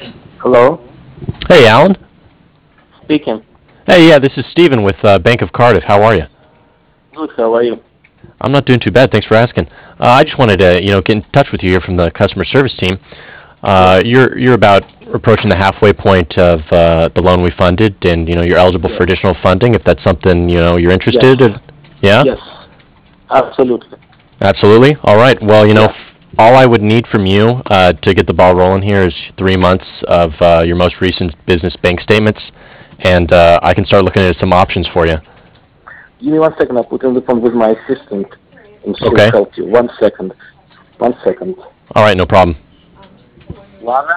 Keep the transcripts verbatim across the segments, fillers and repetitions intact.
Hello, Hey, Alan. speaking. Hey, yeah, this is Steven with uh, Bank of Cardiff. How are you? Good, how are you? I'm not doing too bad. Thanks for asking. Uh, I just wanted to, you know, get in touch with you here from the customer service team. Yes, Uh, you're you're about approaching the halfway point of uh, the loan we funded, and you know you're eligible yes, for additional funding if that's something you know you're yes, interested in. Yeah, yes, absolutely. absolutely. All right. Well, you know, Yeah. f- all I would need from you uh, to get the ball rolling here is three months of uh, your most recent business bank statements, and uh, I can start looking at some options for you. Give me one second, I'll put you on the phone with my assistant and she'll Okay. help you. One second. One second. All right. No problem. Lana?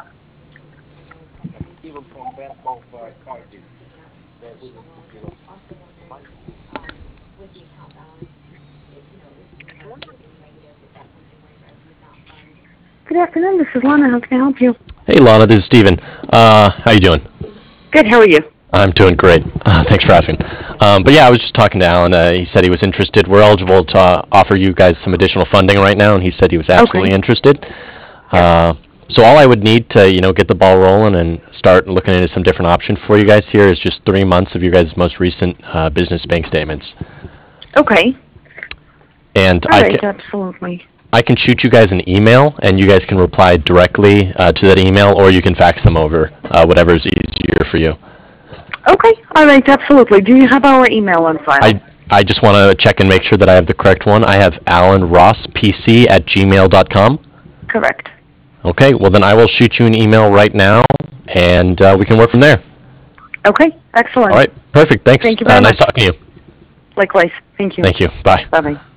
Good afternoon. This is Lana. How can I help you? Hey, Lana, this is Steven. Uh, how you doing? Good. How are you? I'm doing great. Uh, thanks for asking. Um, but yeah, I was just talking to Alan. Uh, he said he was interested. We're eligible to uh, offer you guys some additional funding right now, and he said he was absolutely Okay. interested. Yes. Uh, so all I would need to, you know, get the ball rolling and start looking into some different options for you guys here is just three months of your guys' most recent uh, business bank statements, Okay. and All I right. can Absolutely. I can shoot you guys an email, and you guys can reply directly uh, to that email, or you can fax them over, uh, whatever is easier for you. Okay. All right. Absolutely. Do you have our email on file? I I just want to check and make sure that I have the correct one. I have alan ross p c at gmail dot com. Correct. Okay, well then I will shoot you an email right now, and uh, we can work from there. Okay. All Excellent. right, perfect. Thanks. Thank you Uh, very nice much. talking to you. Likewise. Thank you. Thank you. Bye. Bye bye.